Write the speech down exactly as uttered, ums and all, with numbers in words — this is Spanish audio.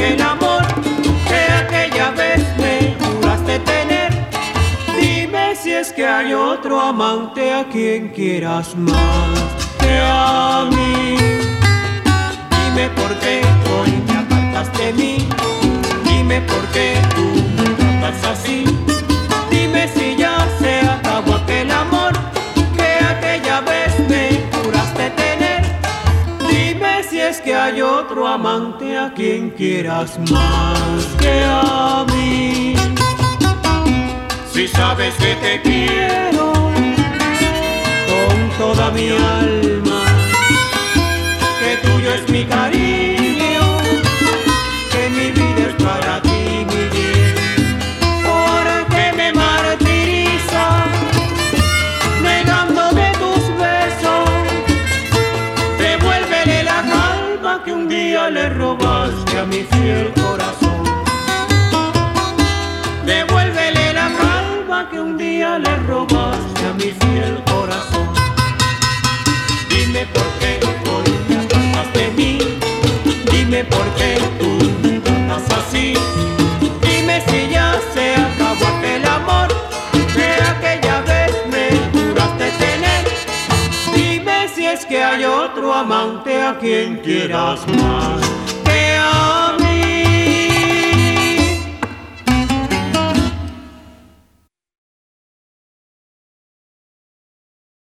aquel amor que aquella vez me juraste tener. Dime si es que hay otro amante a quien quieras más que a mí. Dime por qué hoy te apartas de mí. Dime por qué tú me tratas así. Dime si ya se acabó aquel amor que aquella vez me juraste tener. Dime si es que hay otro amante a quien quieras más que a mí. Si sabes que te quiero con toda mi alma, que tuyo es mi cariño, que mi vida es para ti, mi bien. ¿Por qué me martirizas negándome tus besos? Devuélvele la calma que un día le robaste a mi fiel corazón. Devuélvele la calma que un día le robaste a mi fiel corazón. Dime por qué hoy te apartas de mí. Dime por qué tú me tratas así. Dime si ya se acabó aquel amor que aquella vez me juraste tener. Dime si es que hay otro amante a quien quieras más